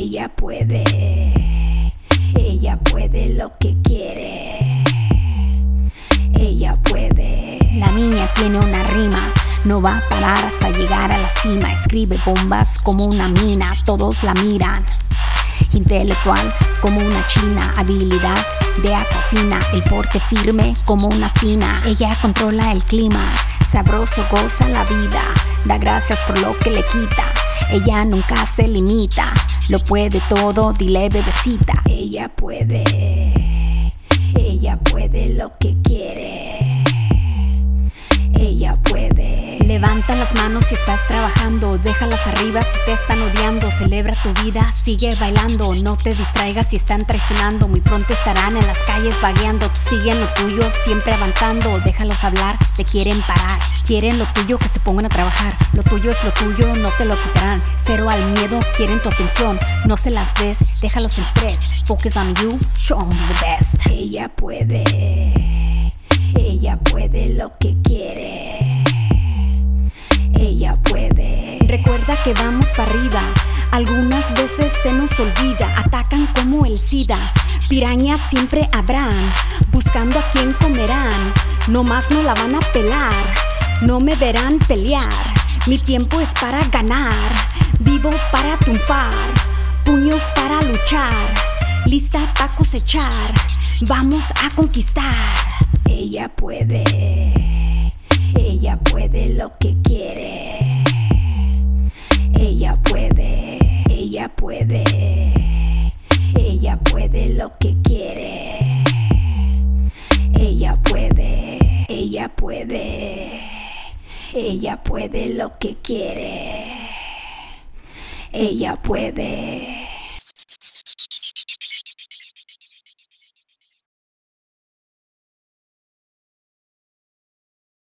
Ella puede lo que quiere. Ella puede. La niña tiene una rima, no va a parar hasta llegar a la cima. Escribe bombas como una mina, todos la miran. Intelectual como una china, habilidad de acofina, el porte firme como una fina. Ella controla el clima, sabroso goza la vida, da gracias por lo que le quita. Ella nunca se limita, lo puede todo, dile bebecita. Ella puede lo que quiere. Ella puede. Levanta las manos si estás trabajando, déjalas arriba si te están odiando. Celebra tu vida, sigue bailando, no te distraigas si están traicionando. Muy pronto estarán en las calles vagueando. Tú sigue en lo tuyo, siempre avanzando. Déjalos hablar, te quieren parar. Quieren lo tuyo, que se pongan a trabajar. Lo tuyo es lo tuyo, no te lo quitarán. Cero al miedo, quieren tu atención. No se las des, déjalos en estrés. Focus on you, show them the best. Ella puede lo que quiere. Ella puede. Recuerda que vamos para arriba. Algunas veces se nos olvida. Atacan como el SIDA. Pirañas siempre habrán, buscando a quién comerán. No más no la van a pelar, no me verán pelear. Mi tiempo es para ganar, vivo para triunfar, puños para luchar, lista para cosechar. Vamos a conquistar. Ella puede lo que quiere. Ella puede lo que quiere. Ella puede lo que quiere. Ella puede.